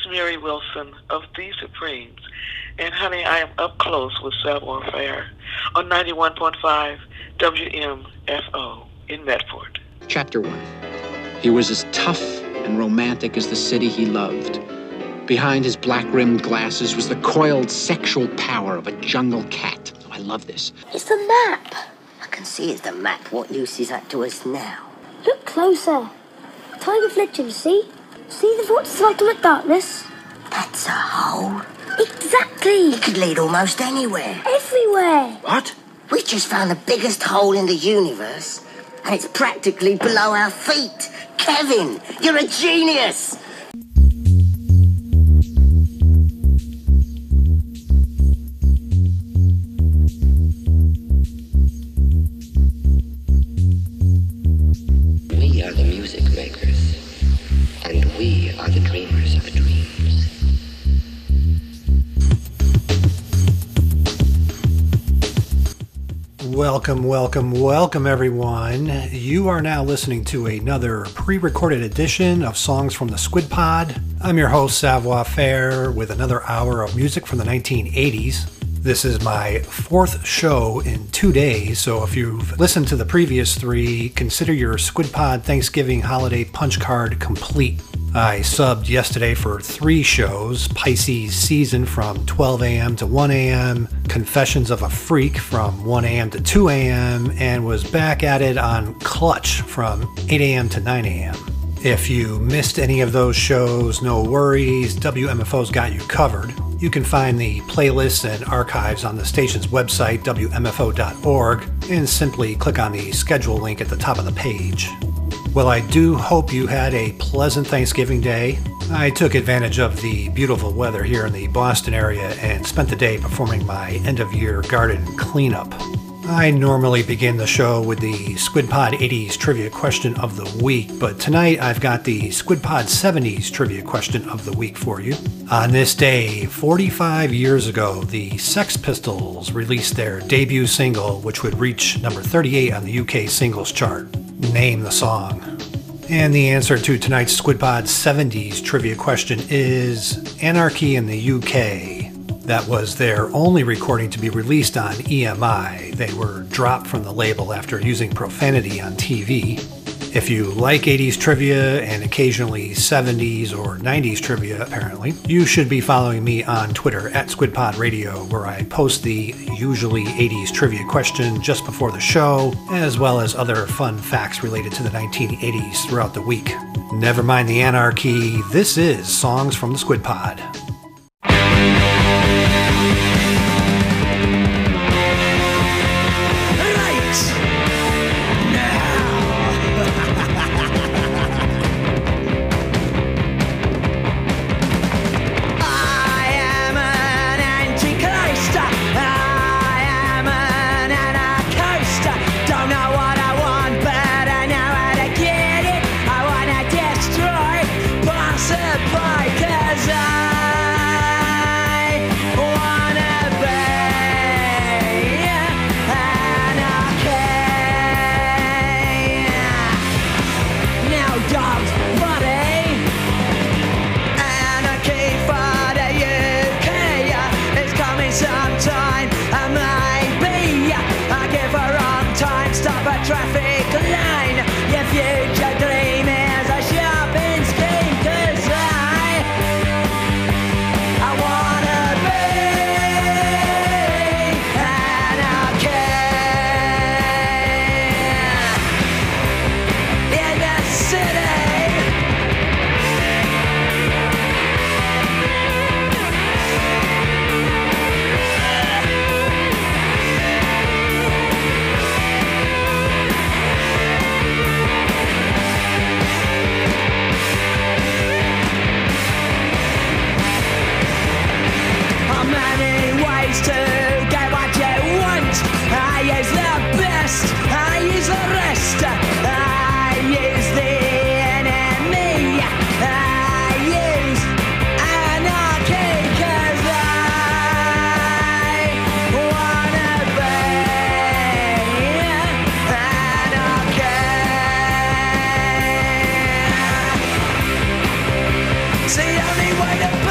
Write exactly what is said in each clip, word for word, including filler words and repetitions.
Mary Wilson of The Supremes. And honey, I am up close with Savoir Faire on ninety-one point five W M F O in Medford. Chapter one. He was as tough and romantic as the city he loved. Behind his black-rimmed glasses was the coiled sexual power of a jungle cat. Oh, I love this. It's the map. I can see it's the map. What use is that to us now? Look closer. Tiny reflection, see? See the vortex of ultimate darkness? That's a hole. Exactly. It could lead almost anywhere. Everywhere. What? We just found the biggest hole in the universe, and it's practically below our feet. Kevin, you're a genius. We are the music makers, and we are the dreamers of dreams. Welcome, welcome, welcome, everyone. You are now listening to another pre-recorded edition of Songs from the Squid Pod. I'm your host, Savoir Faire, with another hour of music from the nineteen eighties. This is my fourth show in two days, so if you've listened to the previous three, consider your Squid Pod Thanksgiving holiday punch card complete. I subbed yesterday for three shows: Pisces Season from twelve a.m. to one a.m., Confessions of a Freak from one a.m. to two a.m., and was back at it on Clutch from eight a.m. to nine a.m. If you missed any of those shows, no worries, W M F O's got you covered. You can find the playlists and archives on the station's website, W M F O dot org, and simply click on the schedule link at the top of the page. Well, I do hope you had a pleasant Thanksgiving Day. I took advantage of the beautiful weather here in the Boston area and spent the day performing my end-of-year garden cleanup. I normally begin the show with the Squid Pod eighties Trivia Question of the Week, but tonight I've got the Squid Pod seventies Trivia Question of the Week for you. On this day, forty-five years ago, the Sex Pistols released their debut single, which would reach number thirty-eight on the U K singles chart. Name the song. And the answer to tonight's Squid Pod seventies Trivia Question is Anarchy in the U K. That was their only recording to be released on E M I. They were dropped from the label after using profanity on T V. If you like eighties trivia and occasionally seventies or nineties trivia, apparently, you should be following me on Twitter at SquidPod Radio, where I post the usually eighties trivia question just before the show, as well as other fun facts related to the nineteen eighties throughout the week. Never mind the anarchy, this is Songs from the Squid Pod. Traffic line, your future dream is a shopping scheme, 'cause I, I wanna be anarchy in the city. To get what you want, I use the best, I use the rest, I use the enemy, I use anarchy, 'cause I wanna be anarchy. It's the only way to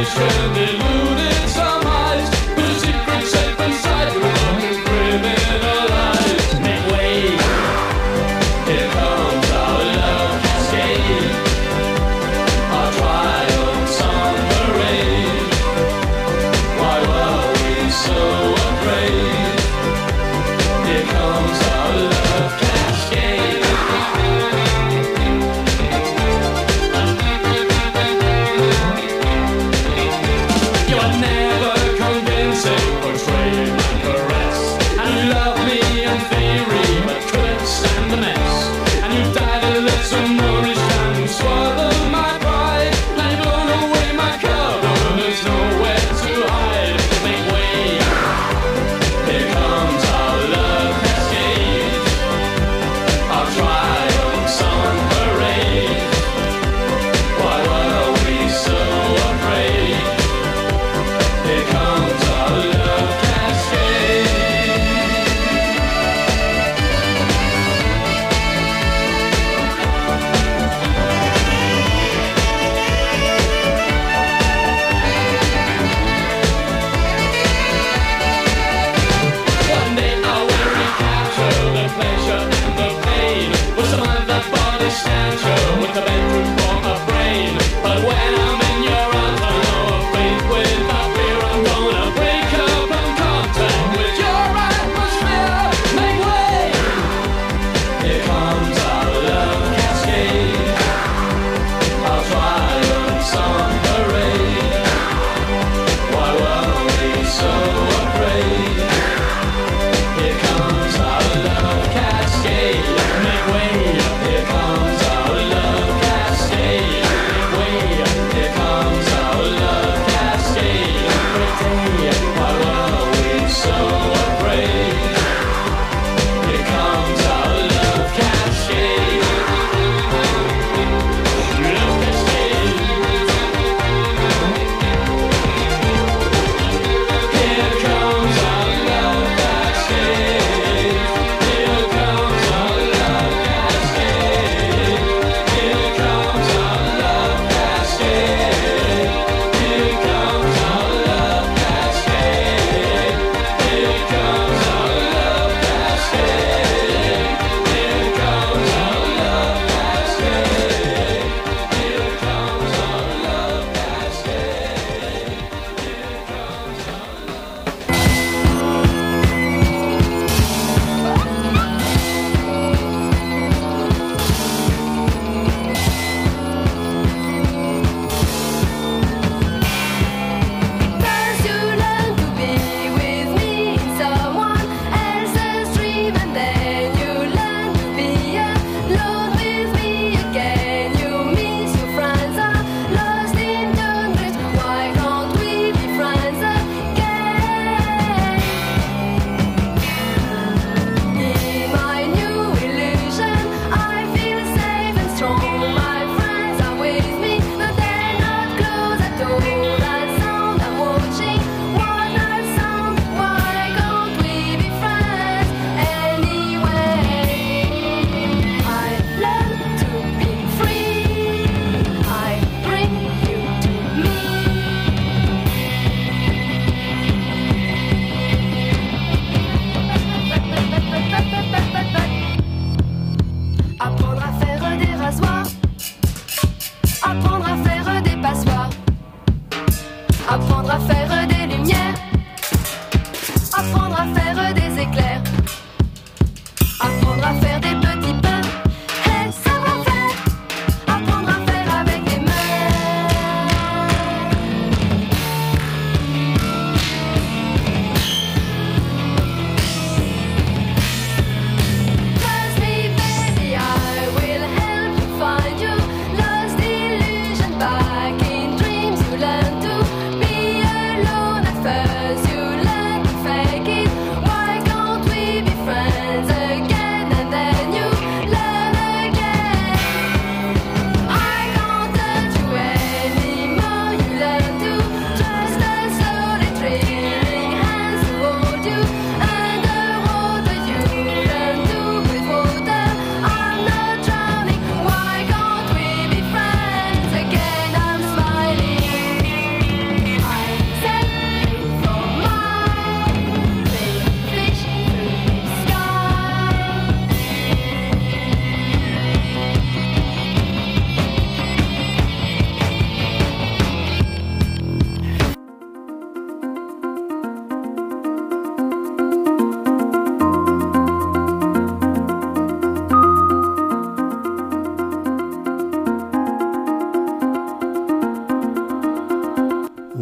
Cascade.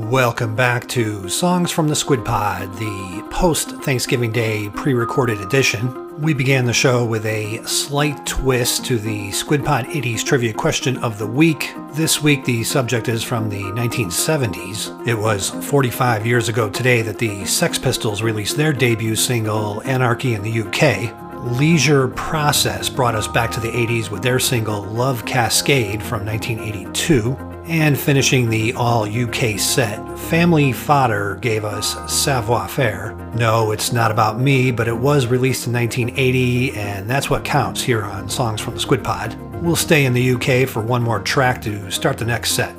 Welcome back to Songs from the Squid Pod, the post-Thanksgiving Day pre-recorded edition. We began the show with a slight twist to the Squid Pod eighties trivia question of the week. This week the subject is from the nineteen seventies. It was forty-five years ago today that the Sex Pistols released their debut single, Anarchy in the U K. Leisure Process brought us back to the eighties with their single Love Cascade from nineteen eighty-two. And finishing the all-U K set, Family Fodder gave us Savoir Faire. No, it's not about me, but it was released in nineteen eighty, and that's what counts here on Songs from the Squid Pod. We'll stay in the U K for one more track to start the next set.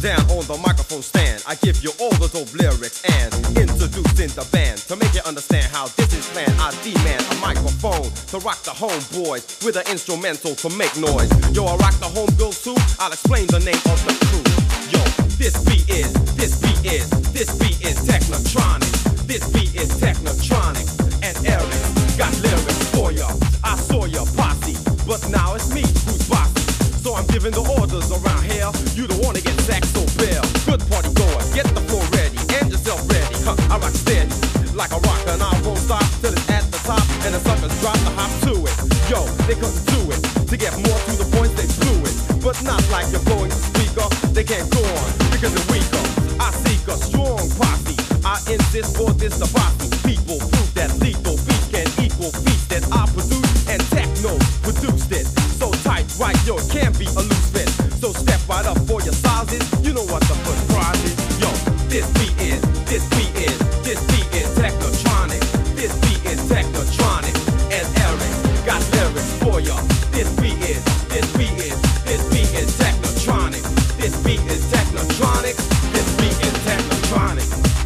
down on the microphone stand, I give you all the dope lyrics and introducing the band. To make you understand how this is planned, I demand a microphone to rock the homeboys with an instrumental to make noise. Yo, I rock the homegirls too, I'll explain the name of the crew. Yo, this beat is, this beat is, this beat is Technotronic. This beat is Technotronic, and Eric got lyrics for ya. I saw ya posse, but now it's me who's bossy. So I'm giving the orders around here. You don't wanna get sacked so bare. Good party goer, get the floor ready and yourself ready. Huh, I rock steady like a rocker, and I won't stop till it's at the top and the suckers drop the hop to it. Yo, they couldn't do it. To get more to the point, they blew it, but not like you're blowing the speaker. They can't go on because they're weaker. I seek a strong posse. I insist for this to posse. People prove that lethal beat can equal beats that I produce, and techno produced it. So tight, right, yo, it can't be a loose fit. So step right up for your sizes. You know what the first prize is. Yo, this beat is, this beat is, this beat is Technotronic. This beat is Technotronic, and Eric got lyrics for ya. This beat is, this beat is, this beat is Technotronic. This beat is Technotronic. This beat is Technotronic.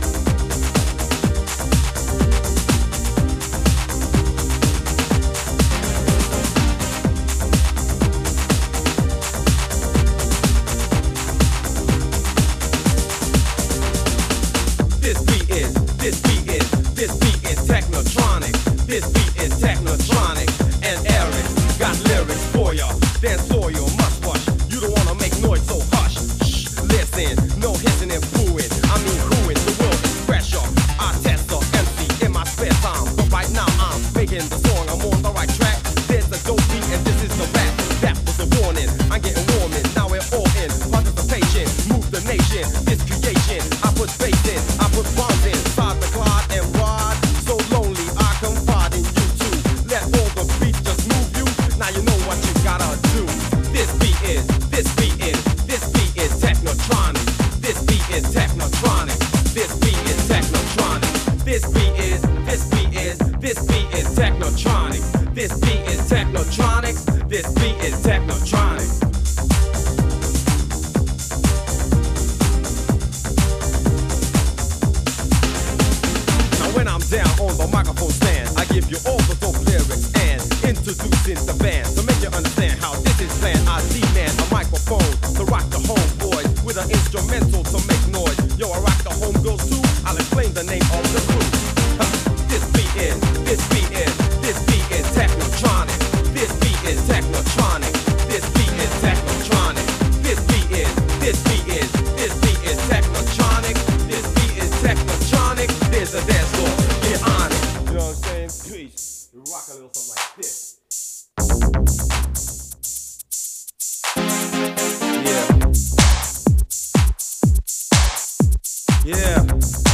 This beat is, this beat is, this beat is Technotronic. This beat is Technotronic, and Eric got lyrics for ya. Dance for you, must rush. You don't wanna make noise, so hush. Shh, listen, no hissing and booing. I mean whoing, the world is pressure. I test the M C in my spare time, but right now I'm making the song. I'm on the right track. There's a dope beat, and this is the rap. That was the warning. I'm getting warming. Now we're all in participation. Move the nation. This creation. I put faith in. I put bombs inside the clod and ride. So lonely, I confide in you too. Let all the beats just move you. Now you know what you gotta do. This beat is, this beat is, this beat is Technotronic. This beat is Technotronic. This beat is Technotronic. This beat is, this beat is, this beat is Technotronic. This beat is Technotronic. This beat is Technotronic. When I'm down on the microphone stand, I give you all the dope lyrics and introducing the band. To make you understand how this is planned, I demand a microphone to rock the homeboys with an instrumental to make noise. Yo, I rock the homegirls too, I'll explain the name of the crew. Huh. This beat is, this beat is, this beat is Technotronic. This beat is Technotronic. This beat is Technotronic. This beat is, this beat is, this beat is Technotronic. This beat is Technotronic. There's a dance floor, get on it. You know what I'm saying? Peace. You rock a little something like this. Yeah. Yeah.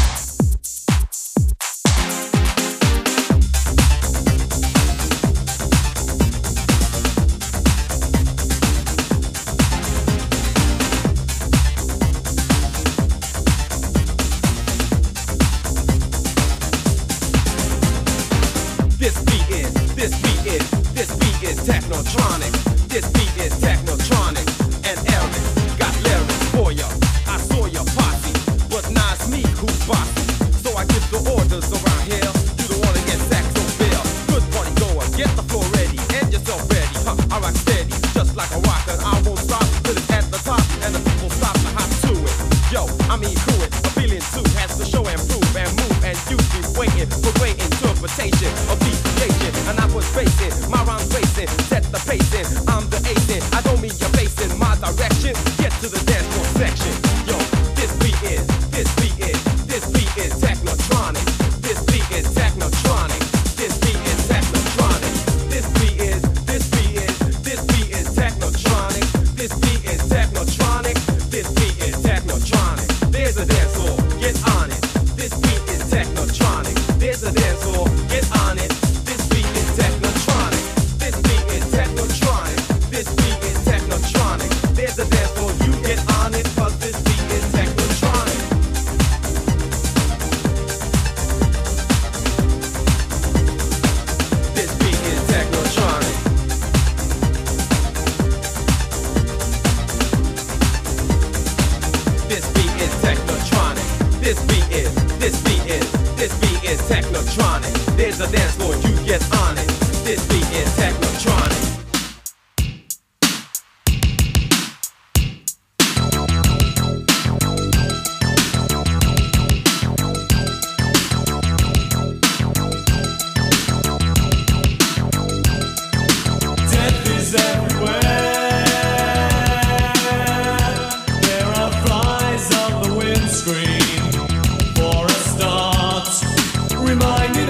This beat is, this beat is, this beat is Technotronic. This beat is Technotronic, and Eric got lyrics for ya. I saw your posse, but now it's me who's bossy. So I give the orders around here. You don't wanna get sacked so bare. Good party goer, get the floor ready and yourself ready. Huh, I rock steady, just like a rocker. I won't stop till it's at the top and the people stop to hop to it. Yo, I mean who it, a feeling too has to show and prove and move, and you be waiting for great interpretation of the creation. And I was facing my rhymes racing, set the pace in. I'm the ace in. I don't mean you're facing my direction. Get to the dance floor section. Yo, this beat is, this beat is, this beat is Technotronic. This beat is Technotronic. This beat is Technotronic. This beat is, this beat is, this beat is Technotronic. This beat is Technotronic. This beat is Technotronic. There's a dance floor, get on it. This beat is Technotronic. There's a dance floor, get on it. This beat is Technotronic. This beat is Technotronic. This beat is Technotronic. There's a dance floor, you get on it, cause this electronic. There's a dance floor, you get on it. This beat is Technotronic. Reminded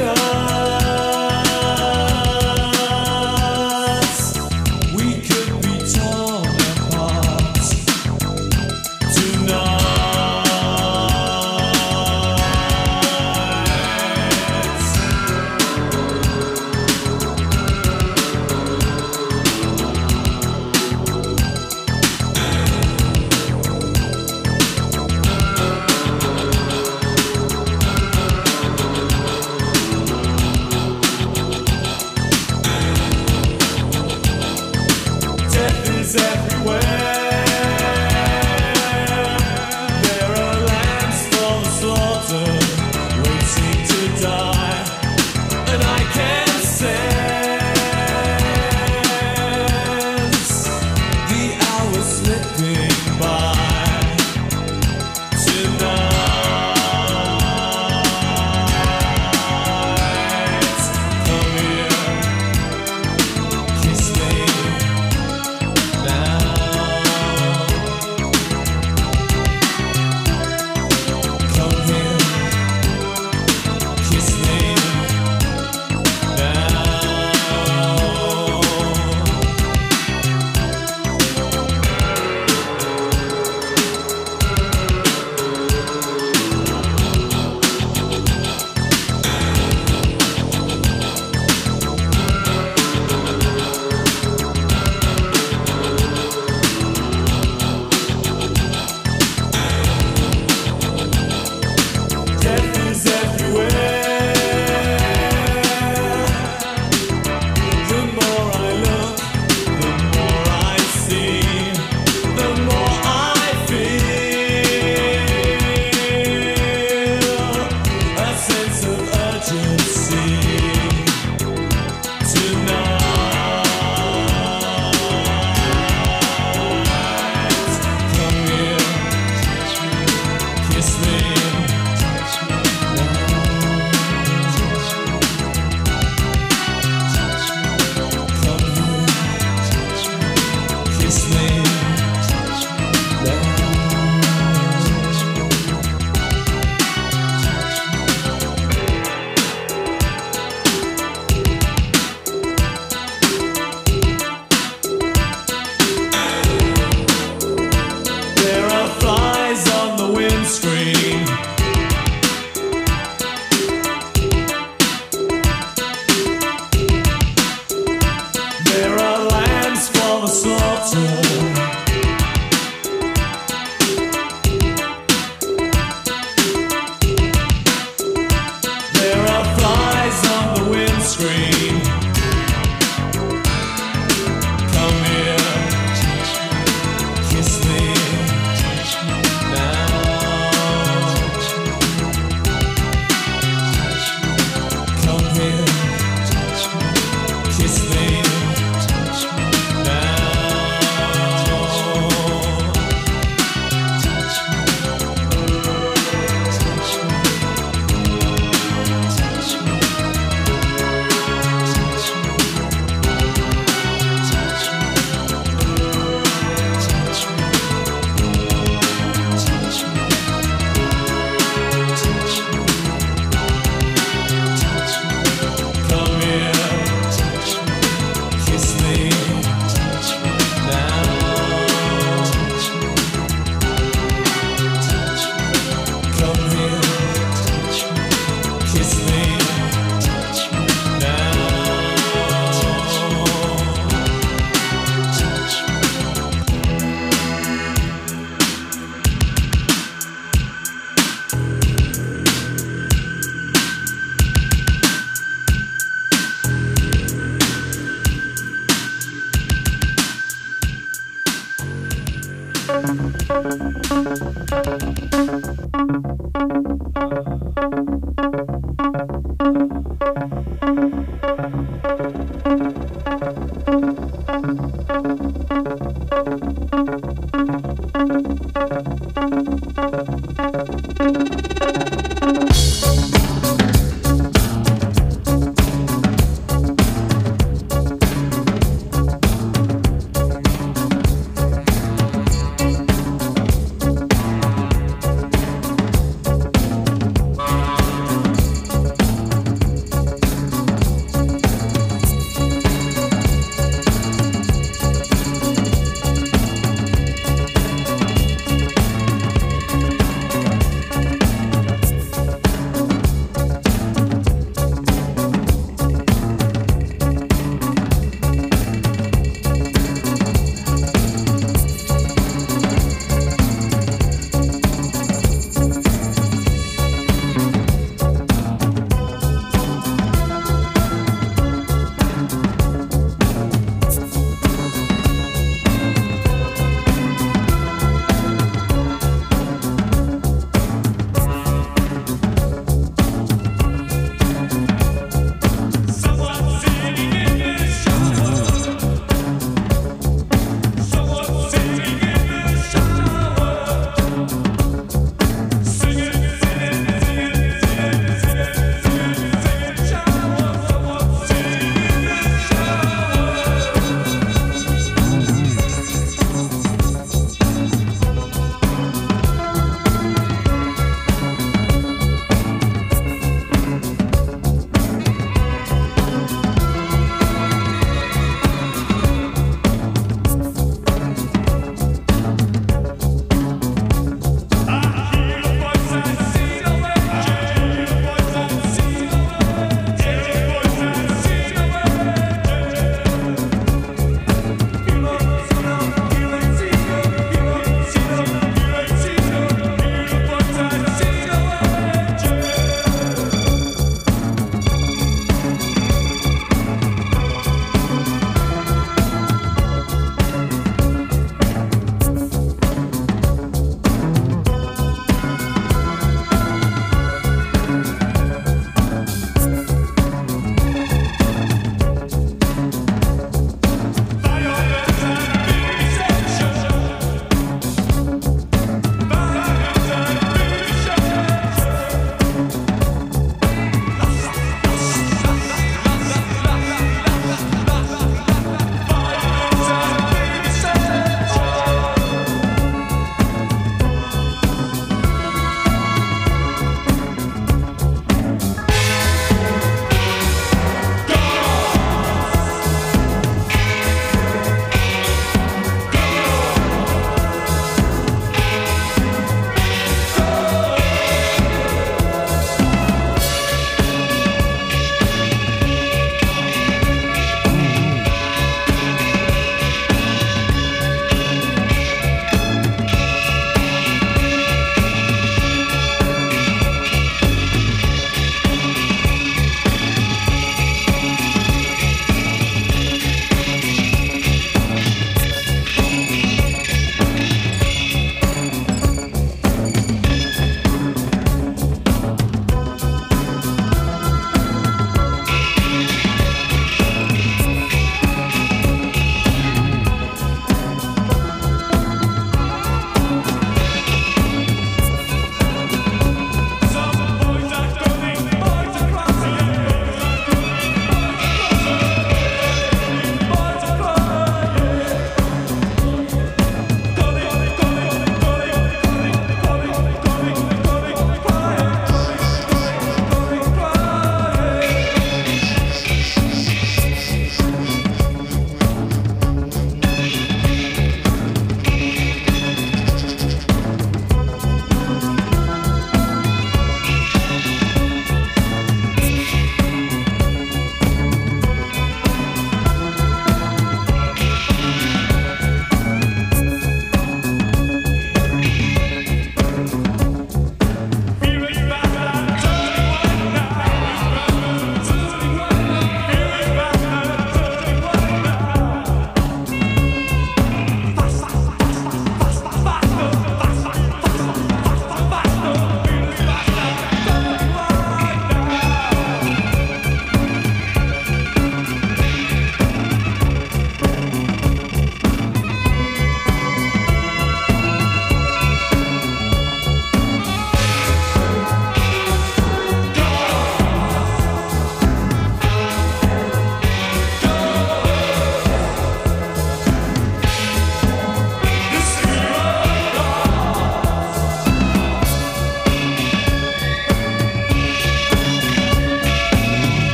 Thank you.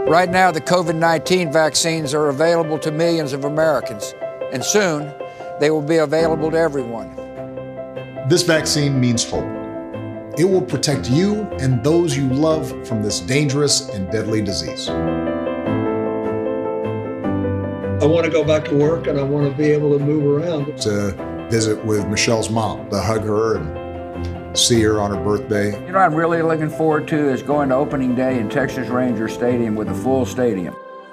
Right now, the COVID nineteen vaccines are available to millions of Americans, and soon they will be available to everyone. This vaccine means hope. It will protect you and those you love from this dangerous and deadly disease. I want to go back to work and I want to be able to move around. To visit with Michelle's mom, to hug her and see her on her birthday. You know what I'm really looking forward to is going to opening day in Texas Ranger Stadium with a full stadium.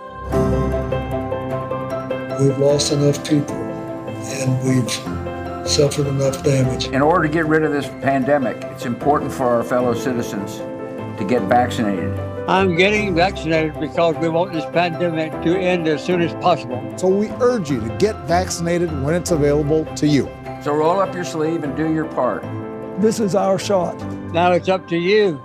We've lost enough people and we've suffered enough damage. In order to get rid of this pandemic, it's important for our fellow citizens to get vaccinated. I'm getting vaccinated because we want this pandemic to end as soon as possible. So we urge you to get vaccinated when it's available to you. So roll up your sleeve and do your part. This is our shot. Now it's up to you.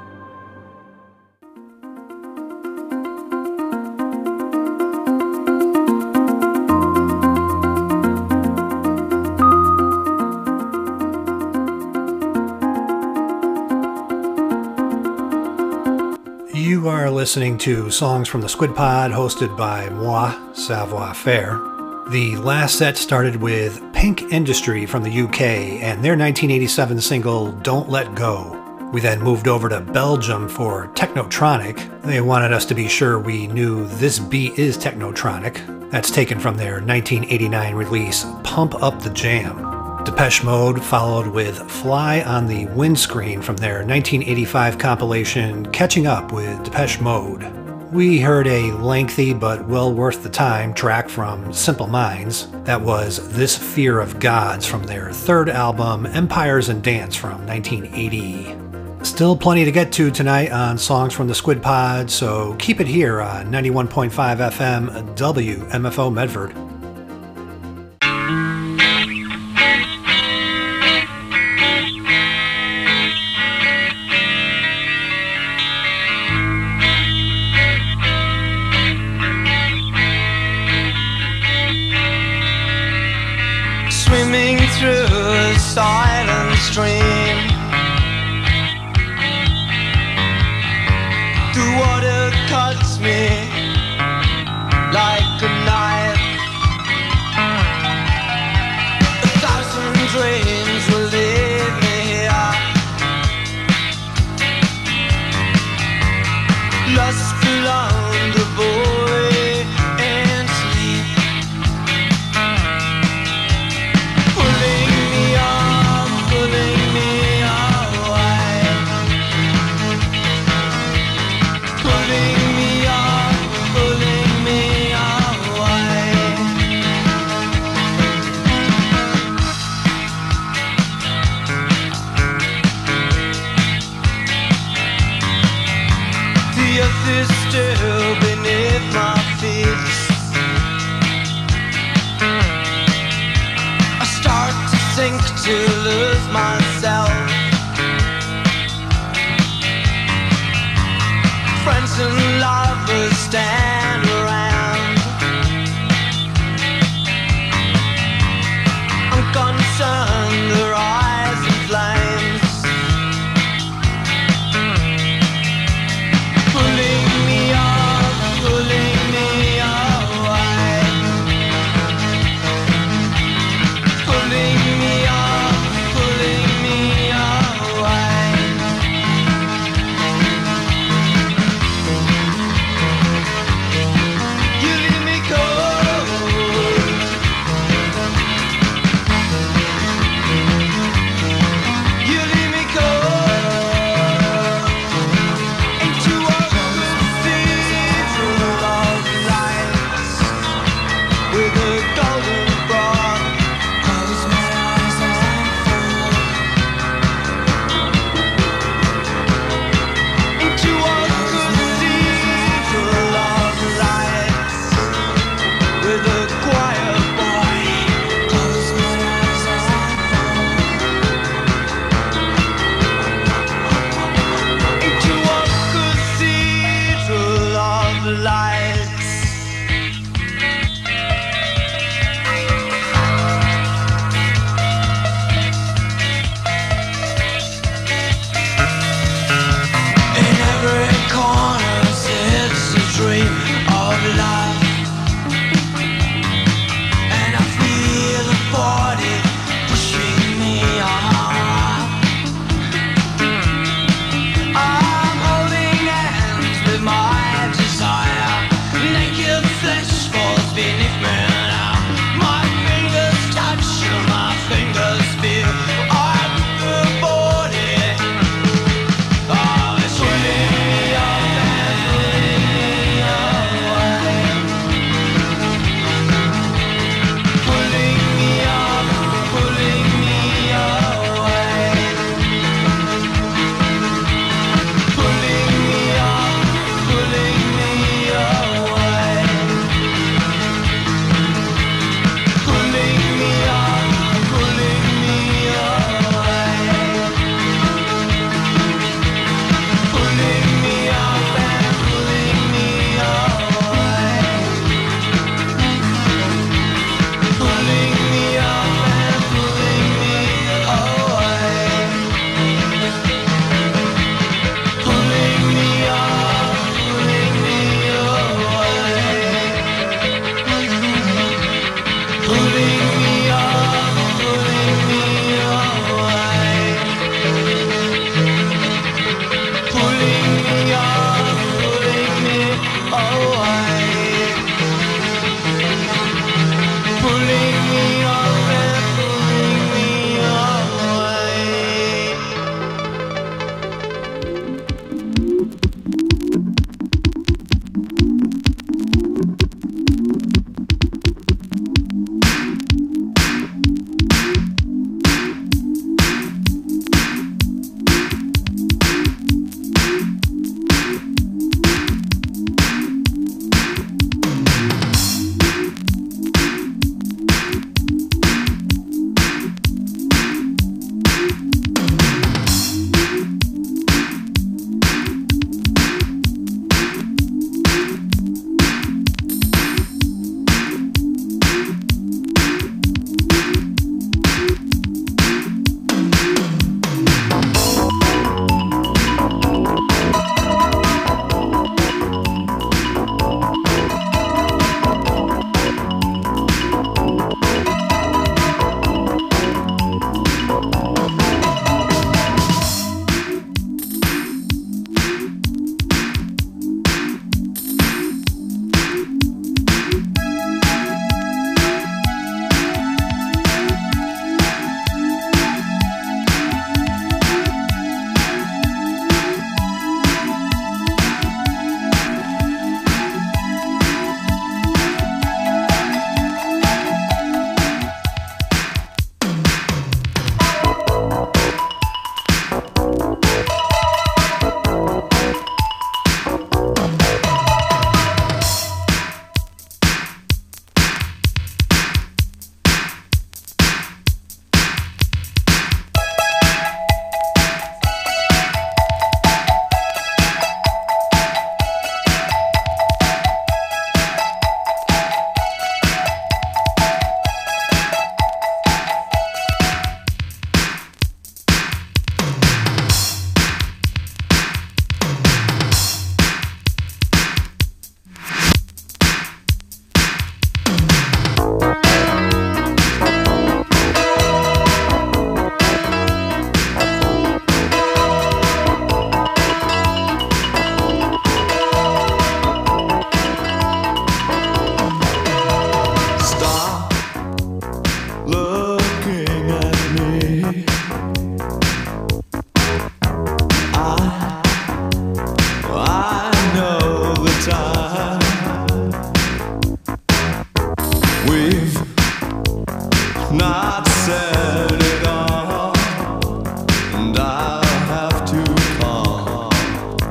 You are listening to Songs from the Squid Pod, hosted by moi, Savoir Faire. The last set started with Pink Industry from the U K and their nineteen eighty-seven single Don't Let Go. We then moved over to Belgium for Technotronic. They wanted us to be sure we knew this beat is Technotronic. That's taken from their nineteen eighty-nine release Pump Up the Jam. Depeche Mode followed with Fly on the Windscreen from their nineteen eighty-five compilation Catching Up with Depeche Mode. We heard a lengthy but well worth the time track from Simple Minds. That was This Fear of Gods from their third album Empires and Dance from nineteen eighty. Still plenty to get to tonight on Songs from the Squid Pod, so keep it here on ninety-one point five F M W M F O Medford. Swimming through a silent stream, the water cuts me like a knife. A thousand dreams will leave me here, lost beyond the void and sleep. Pulling me up, pulling me away, pulling me up, pulling me away. The earth is still beneath my feet. I start to sink, to lose myself. Friends and lovers stand around. I'm concerned, their eyes in flames, pulling me up, pulling me away, pulling me up, pulling me away.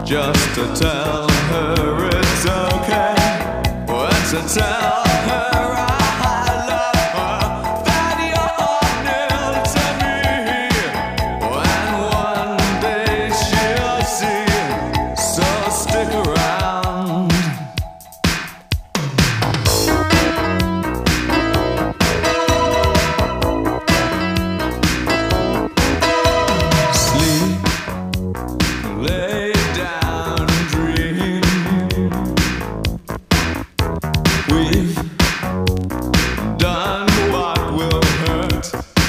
just to tell her it's okay. Well, to tell her I love her, that you're near to me. And one day she'll see, so stick around. Sleep, lay down, dream. We've done what will hurt,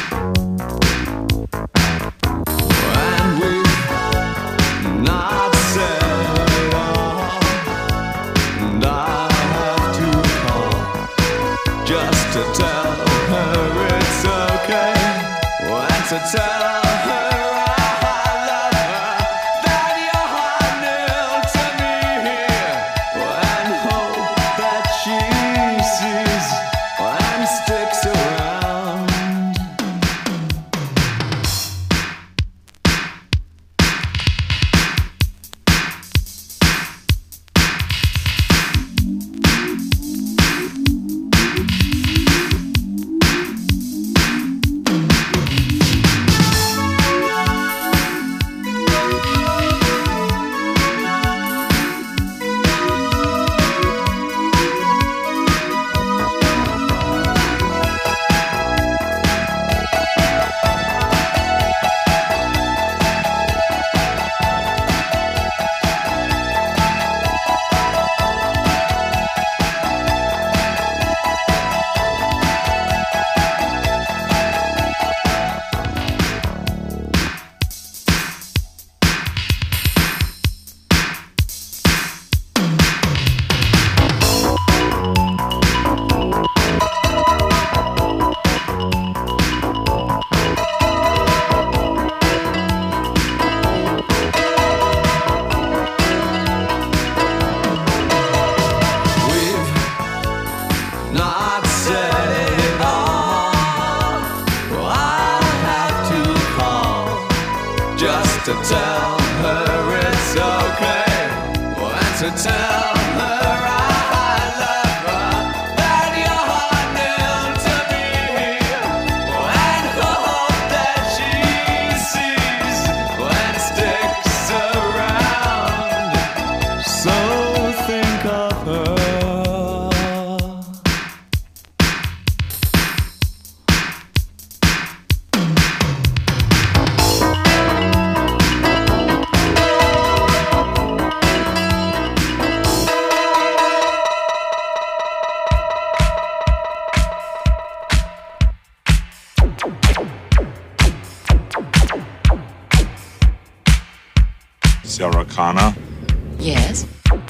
and we've not said it all. And I have to call just to tell her it's okay. And to tell her I love her, that you're near to me, and hope that she sees and sticks around. We've not said it all. Well, I'll have to call just to tell her it's okay. Well, and to tell her I love her, that you're near to me, and hope that she sees and sticks around. So think of her. Sarah Connor. Yes.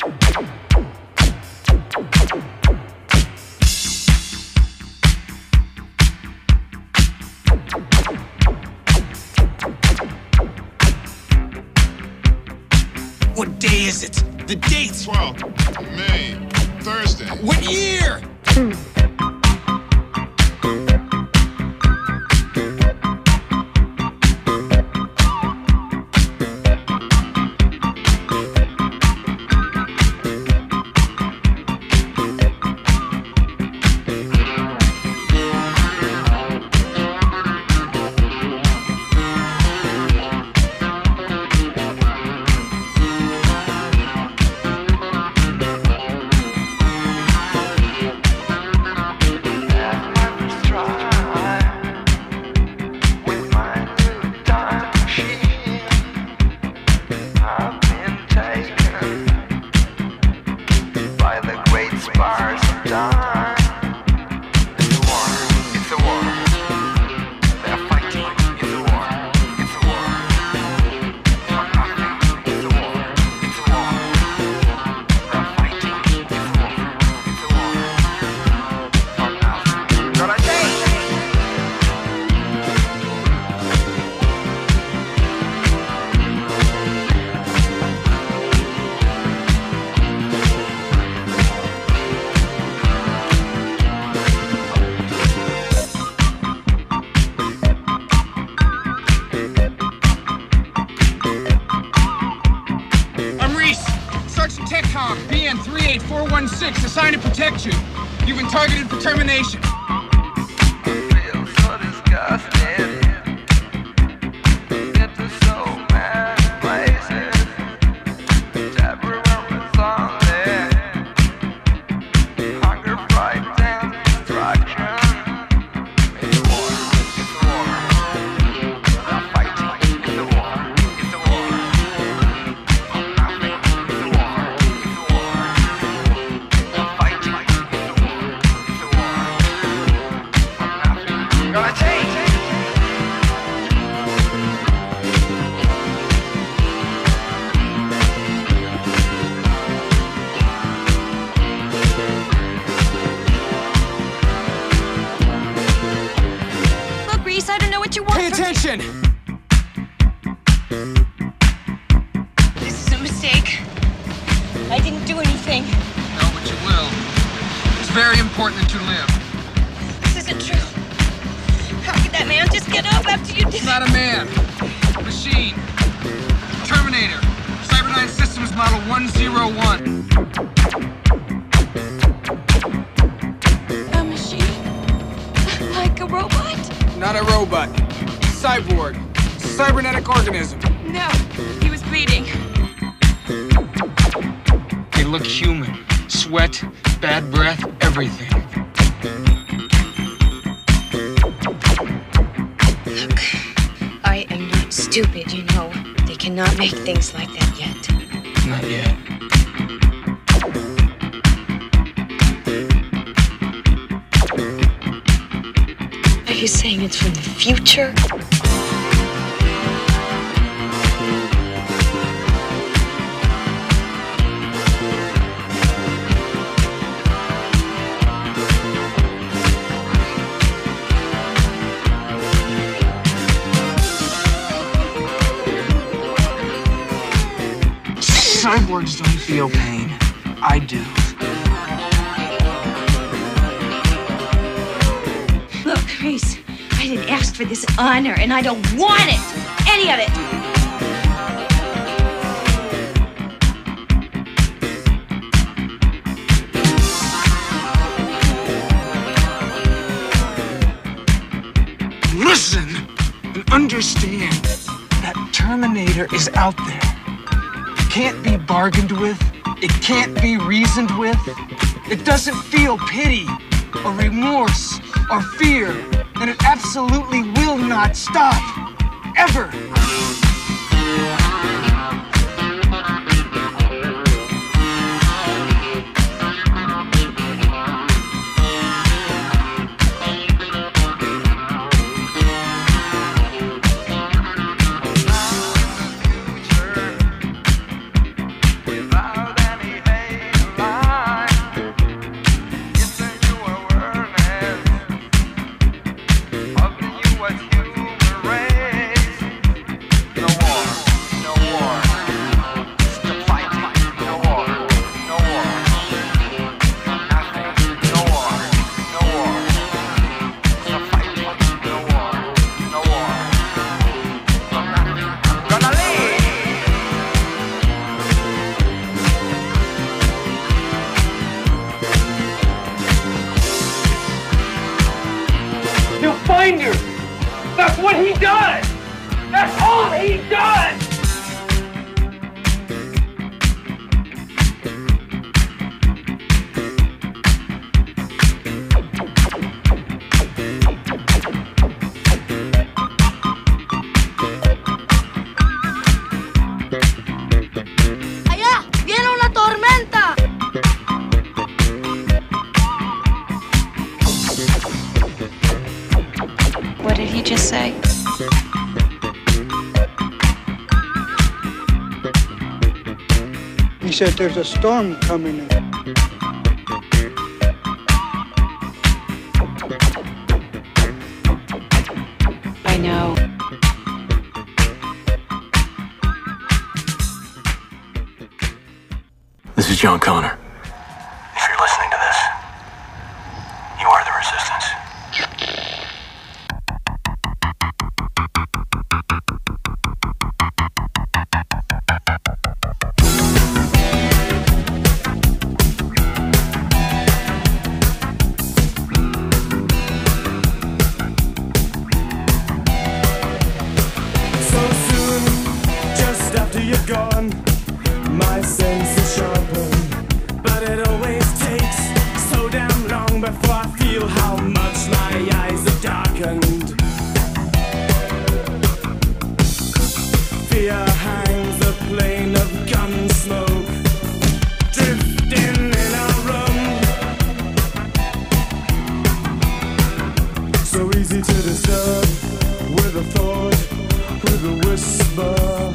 What day is it? The date? twelfth of May, Thursday. What year? Reese! Sergeant TechCom, B N three eight four one six, assigned to protect you. You've been targeted for termination. Attention! This is a mistake. I didn't do anything. No, but you will. It's very important that you live. This isn't true. How could that man just get up after you did? It's not a man. A machine. Terminator. Cyberdyne Systems Model one oh one. A machine? Like a robot? Not a robot. Cyborg. Cybernetic organism. No, he was bleeding. They look human. Sweat, bad breath, everything. Look, I am not stupid, you know. They cannot make things like that yet. Not yet. Are you saying it's from the future? Cyborgs don't feel pain. I do. Look, Reese, I didn't ask for this honor, and I don't want it! Any of it! Listen and understand that Terminator is out there. It can't be bargained with. It can't be reasoned with. It doesn't feel pity or remorse or fear, and it absolutely will not stop. Ever. That's what he does! That's all he does! Allá, viene una tormenta. What did he just say? He said there's a storm coming in. I know. This is John Connor. If you're listening to this, you are the Resistance. my senses sharpen, but it always takes so damn long before I feel how much my eyes have darkened. Fear hangs a plane of gun smoke, drifting in our room. So easy to disturb with a thought, with a whisper.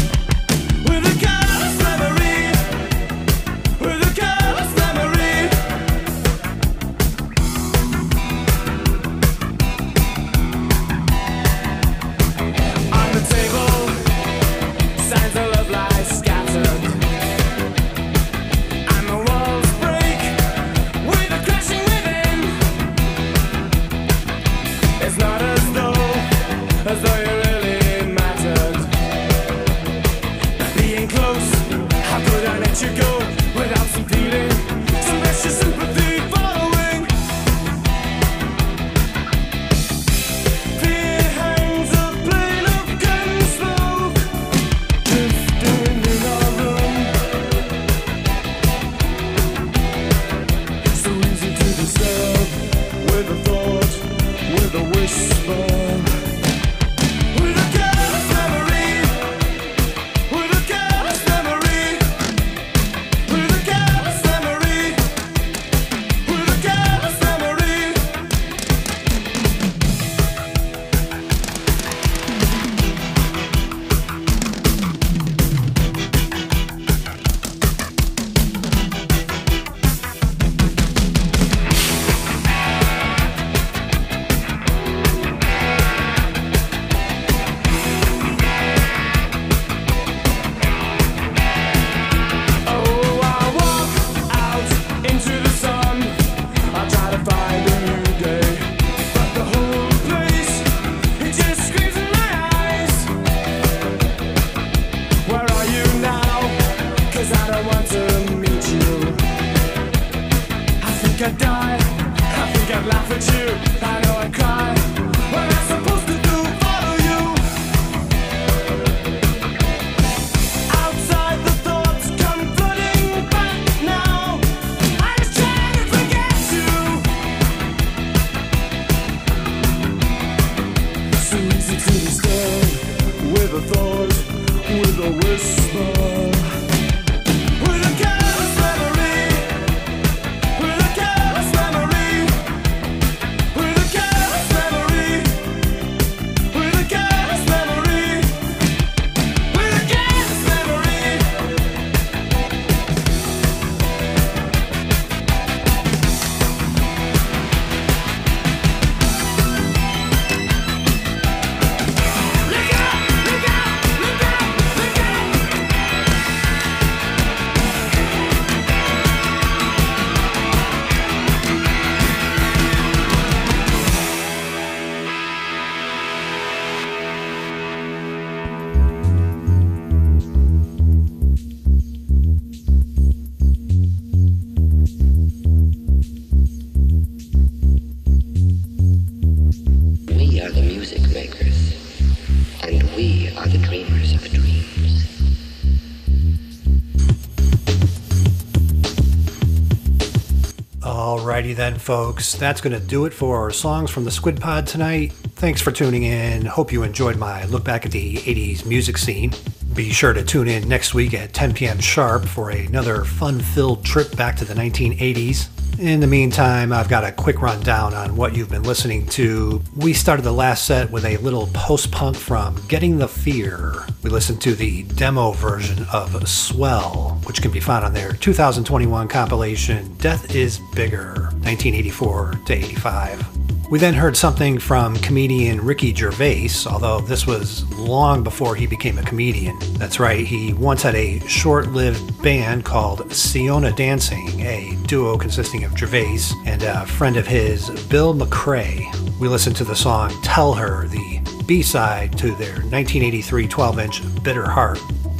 Alrighty then, folks, that's going to do it for our Songs from the Squid Pod tonight. Thanks for tuning in. Hope you enjoyed my look back at the eighties music scene. Be sure to tune in next week at ten p.m. sharp for another fun-filled trip back to the nineteen eighties. In the meantime, I've got a quick rundown on what you've been listening to. We started the last set with a little post-punk from Getting the Fear. We listened to the demo version of Swell, which can be found on their two thousand twenty-one compilation Death is Bigger, nineteen eighty-four to eighty-five. We then heard something from comedian Ricky Gervais, although this was long before he became a comedian. That's right, he once had a short-lived band called Siona Dancing, a duo consisting of Gervais and a friend of his, Bill McRae. We listened to the song Tell Her, the B-side to their nineteen eighty-three twelve-inch Bitter Heart.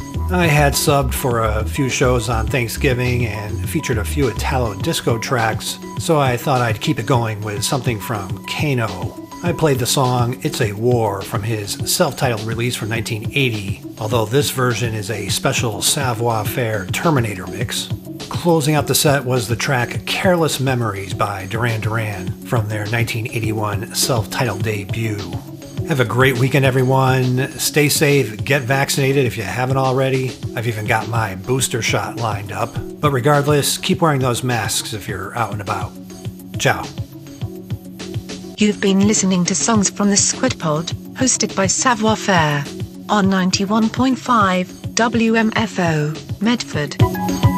I had subbed for a few shows on Thanksgiving and featured a few Italo disco tracks, so I thought I'd keep it going with something from Kano. I played the song It's a War from his self-titled release from nineteen eighty, although this version is a special Savoir-Faire Terminator mix. Closing out the set was the track Careless Memories by Duran Duran from their nineteen eighty-one self-titled debut. Have a great weekend, everyone. Stay safe, get vaccinated if you haven't already. I've even got my booster shot lined up. But regardless, keep wearing those masks if you're out and about. Ciao. You've been listening to Songs from the Squid Pod, hosted by Savoir-Faire, on ninety-one point five W M F O, Medford.